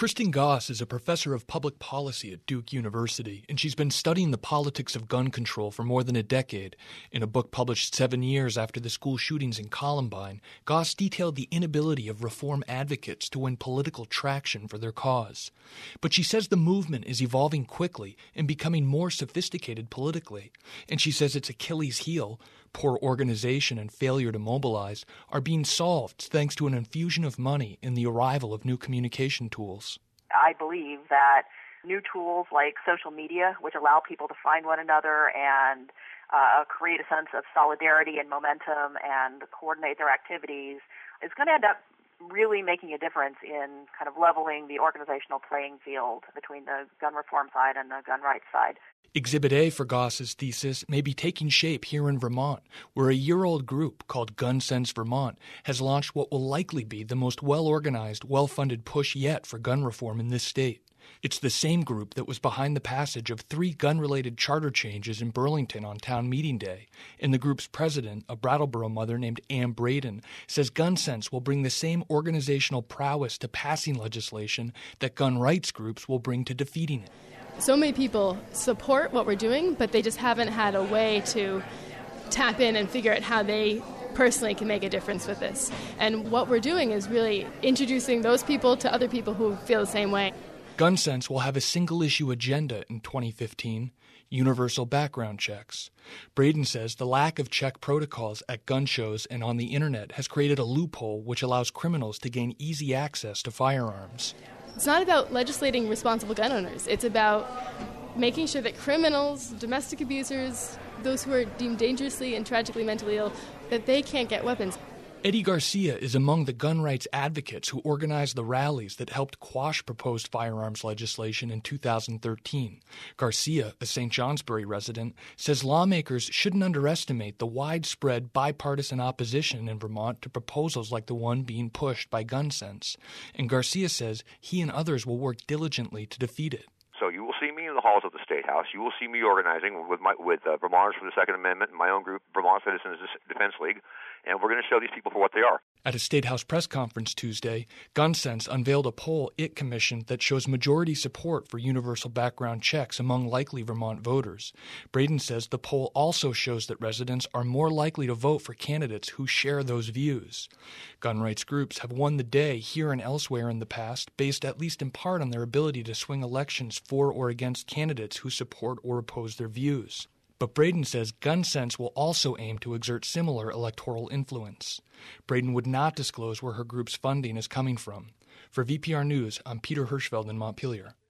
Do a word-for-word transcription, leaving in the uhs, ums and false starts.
Kristen Goss is a professor of public policy at Duke University, and she's been studying the politics of gun control for more than a decade. In a book published seven years after the school shootings in Columbine, Goss detailed the inability of reform advocates to win political traction for their cause. But she says the movement is evolving quickly and becoming more sophisticated politically. And she says its Achilles heel, poor organization and failure to mobilize, are being solved thanks to an infusion of money and the arrival of new communication tools. I believe that new tools like social media, which allow people to find one another and uh, create a sense of solidarity and momentum and coordinate their activities, is going to end up really making a difference in kind of leveling the organizational playing field between the gun reform side and the gun rights side. Exhibit A for Goss's thesis may be taking shape here in Vermont, where a year-old group called Gun Sense Vermont has launched what will likely be the most well-organized, well-funded push yet for gun reform in this state. It's the same group that was behind the passage of three gun-related charter changes in Burlington on town meeting day, and the group's president, a Brattleboro mother named Ann Braden, says Gun Sense will bring the same organizational prowess to passing legislation that gun rights groups will bring to defeating it. So many people support what we're doing, but they just haven't had a way to tap in and figure out how they personally can make a difference with this. And what we're doing is really introducing those people to other people who feel the same way. Gun Sense will have a single-issue agenda in twenty fifteen, universal background checks. Braden says the lack of check protocols at gun shows and on the internet has created a loophole which allows criminals to gain easy access to firearms. It's not about legislating responsible gun owners. It's about making sure that criminals, domestic abusers, those who are deemed dangerously and tragically mentally ill, that they can't get weapons. Eddie Garcia is among the gun rights advocates who organized the rallies that helped quash proposed firearms legislation in two thousand thirteen. Garcia, a Saint Johnsbury resident, says lawmakers shouldn't underestimate the widespread bipartisan opposition in Vermont to proposals like the one being pushed by Gun Sense. And Garcia says he and others will work diligently to defeat it. So you will see me in the halls of the State House. You will see me organizing with my, with uh, Vermonters for the Second Amendment and my own group, Vermont Citizens Defense League, and we're going to show these people for what they are. At a State House press conference Tuesday, Gun Sense unveiled a poll it commissioned that shows majority support for universal background checks among likely Vermont voters. Braden says the poll also shows that residents are more likely to vote for candidates who share those views. Gun rights groups have won the day here and elsewhere in the past, based at least in part on their ability to swing elections for or against candidates who support or oppose their views. But Braden says Gun Sense will also aim to exert similar electoral influence. Braden would not disclose where her group's funding is coming from. For V P R News, I'm Peter Hirschfeld in Montpelier.